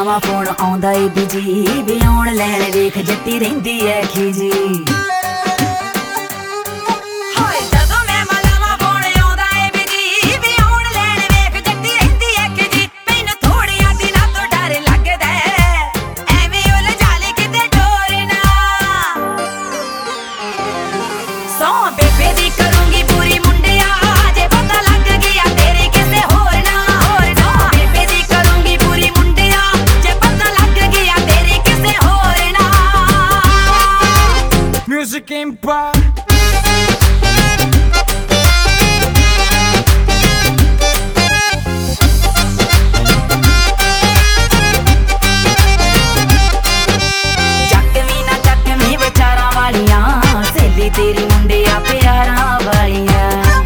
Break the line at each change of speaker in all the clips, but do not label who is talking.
ਲਾਵਾਂ ਫੋਨ ਆਉਂਦਾ ਏ ਬਿਜੀ ਵੀ ਆਉਣ ਲੈਣ ਵੇਖ ਜੱਟੀ ਰਹਿੰਦੀ ਐ ਖੀਜੀ।
Music Empire.
ਚੱਕਵੀਂ ਵਿਚਾਰਾਂ ਵਾਲੀਆਂ ਸਹੇਲੀ ਤੇਰੀ ਮੁੰਡਿਆਂ ਪਿਆਰਾਂ ਵਾਲੀਆਂ।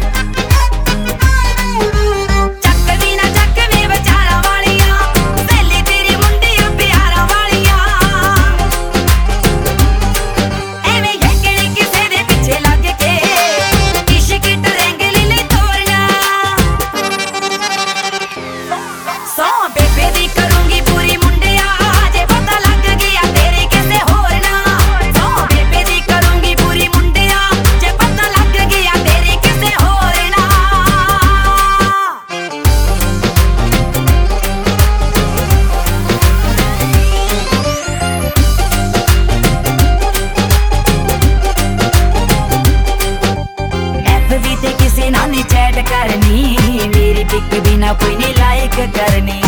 चैट करनी मेरी पिक बिना कोई नहीं लाइक करनी।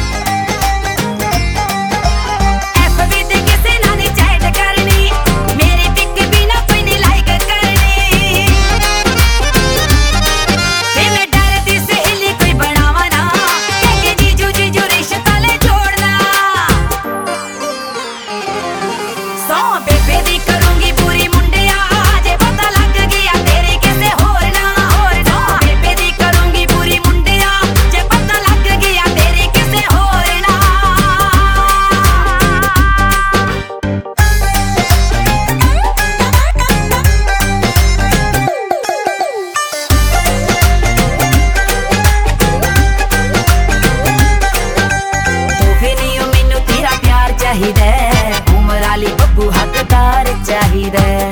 FB ते किसे ना नहीं चैट करनी मेरी पिक बिना कोई नहीं लाइक करनी। ते मैं डरती सहेली कोई बनावा ना कि जीजू जीजू रिश्ता ले जोड़ना। सौ बेबे दी करूंगी पूरी मुंडिया जे पता लग गया तेरे किसे होर ना। चाहिए उम्र वाली बब्बू हकदार चाहिए।